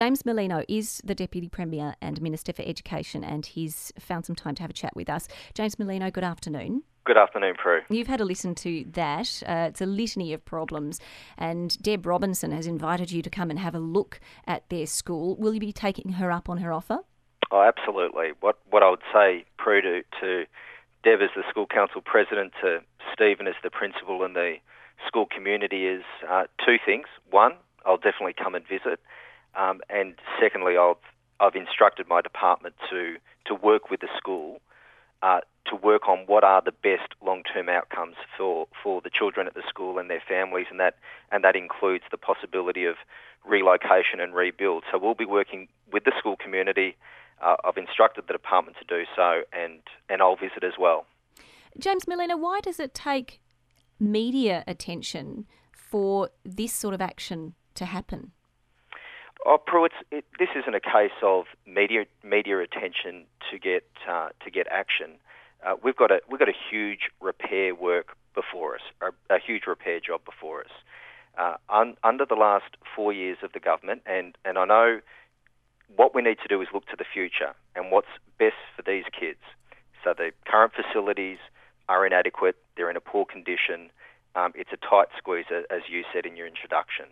James Merlino is the Deputy Premier and Minister for Education, and he's found some time to have a chat with us. James Merlino, good afternoon. Good afternoon, Prue. You've had a listen to that. It's a litany of problems, and Deb Robinson has invited you to come and have a look at their school. Will you be taking her up on her offer? Oh, absolutely. What I would say, Prue, to Deb as the school council president, to Stephen as the principal and the school community is two things. One, I'll definitely come and visit. And secondly, I've instructed my department to work with the school to work on what are the best long-term outcomes for the children at the school and their families, and that includes the possibility of relocation and rebuild. So we'll be working with the school community. I've instructed the department to do so, and I'll visit as well. James Merlino, why does it take media attention for this sort of action to happen? Oh, Prue, this isn't a case of media attention to get action. We've got a huge repair work before us, a huge repair job before us. Under the last 4 years of the government, and I know what we need to do is look to the future and what's best for these kids. So the current facilities are inadequate; they're in a poor condition. It's a tight squeeze, as you said in your introduction.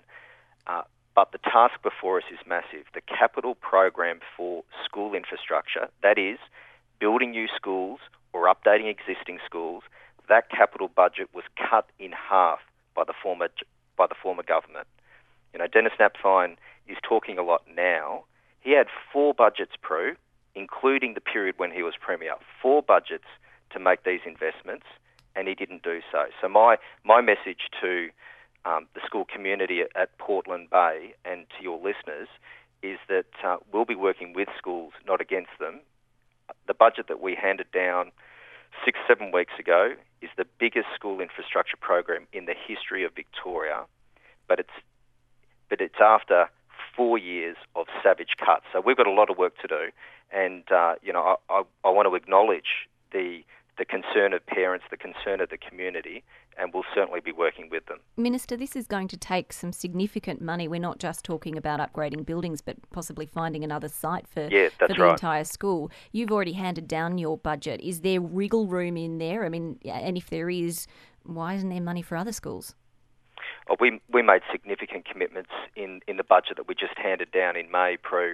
But the task before us is massive. The capital program for school infrastructure, that is, building new schools or updating existing schools, that capital budget was cut in half by the former government. You know, Denis Napthine is talking a lot now. He had 4 budgets, Prue, including the period when he was Premier, 4 budgets to make these investments, and he didn't do so. So my message to the school community at Portland Bay and to your listeners is that we'll be working with schools, not against them. The budget that we handed down 6-7 weeks ago is the biggest school infrastructure program in the history of Victoria, but it's after 4 years of savage cuts. So we've got a lot of work to do, and I want to acknowledge the concern of parents, the concern of the community, and we'll certainly be working with them. Minister, this is going to take some significant money. We're not just talking about upgrading buildings, but possibly finding another site for the entire school. You've already handed down your budget. Is there wriggle room in there? I mean, and if there is, why isn't there money for other schools? Well, we made significant commitments in the budget that we just handed down in May, Prue.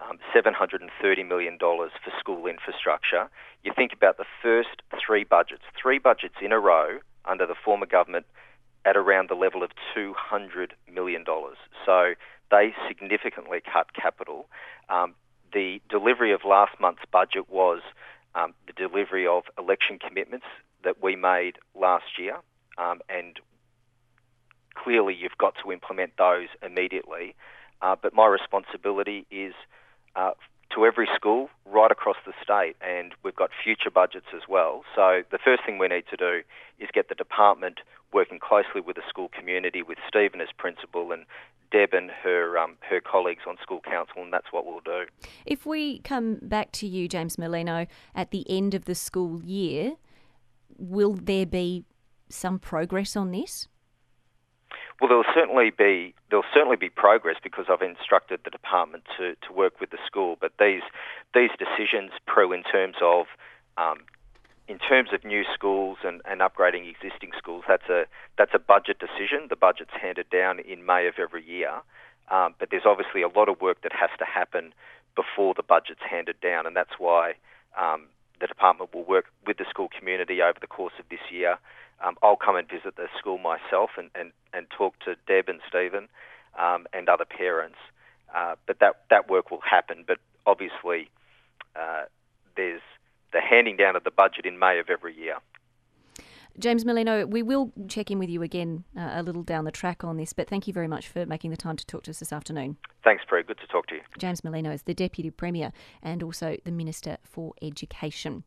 $730 million for school infrastructure. You think about the first 3 budgets in a row under the former government at around the level of $200 million. So they significantly cut capital. The delivery of last month's budget was the delivery of election commitments that we made last year, and clearly you've got to implement those immediately. But my responsibility is to every school right across the state, and we've got future budgets as well. So the first thing we need to do is get the department working closely with the school community, with Stephen as principal and Deb and her colleagues on school council, and that's what we'll do. If we come back to you, James Merlino, at the end of the school year, will there be some progress on this? Well, there'll certainly be progress because I've instructed the department to work with the school. But these decisions, Prue, in terms of new schools and upgrading existing schools, that's a budget decision. The budget's handed down in May of every year, but there's obviously a lot of work that has to happen before the budget's handed down, and that's why the department will work with the school community over the course of this year. I'll come and visit the school myself and talk to Deb and Stephen and other parents. But that work will happen. But obviously, there's the handing down of the budget in May of every year. James Merlino, we will check in with you again a little down the track on this, but thank you very much for making the time to talk to us this afternoon. Thanks, Prue. Good to talk to you. James Merlino is the Deputy Premier and also the Minister for Education.